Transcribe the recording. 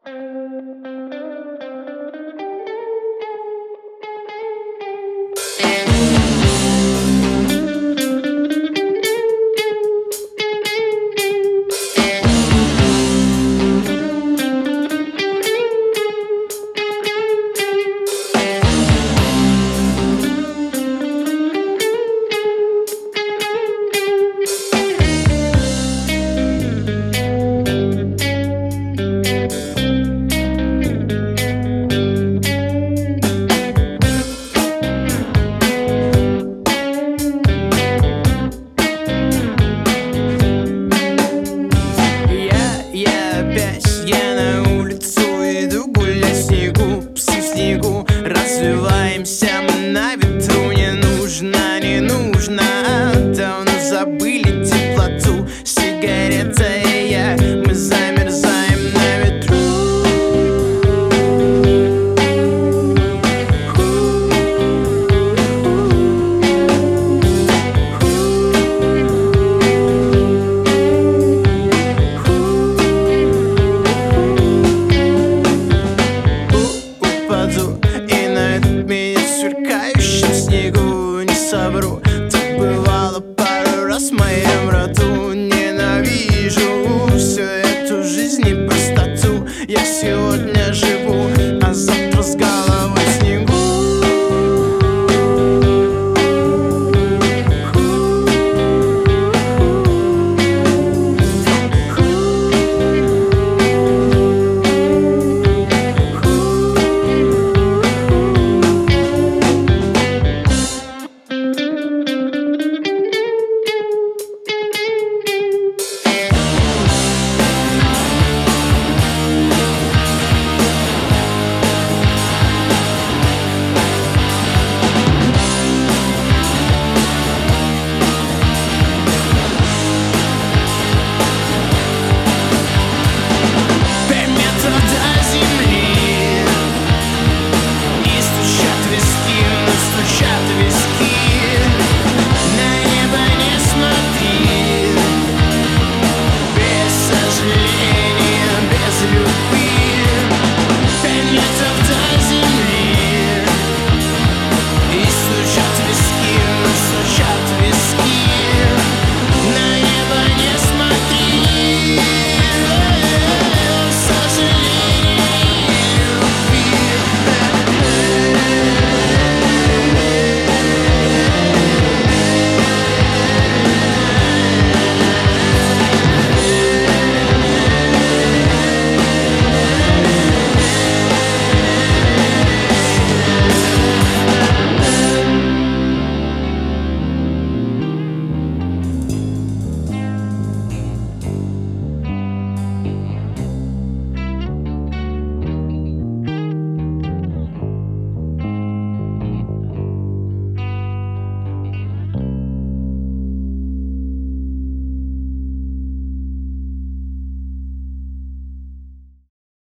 Я на улицу иду гулять в снегу, псы в снегу. Развиваемся мы на ветру. Не нужно, не нужно, давно забыли теплоту. Сигарета и я, мы замерзаем на ветру. И на этот меня сверкающем снегу не собру. Так бывало пару раз в моем роду. Ненавижу всю эту жизнь и простоту. Я сегодня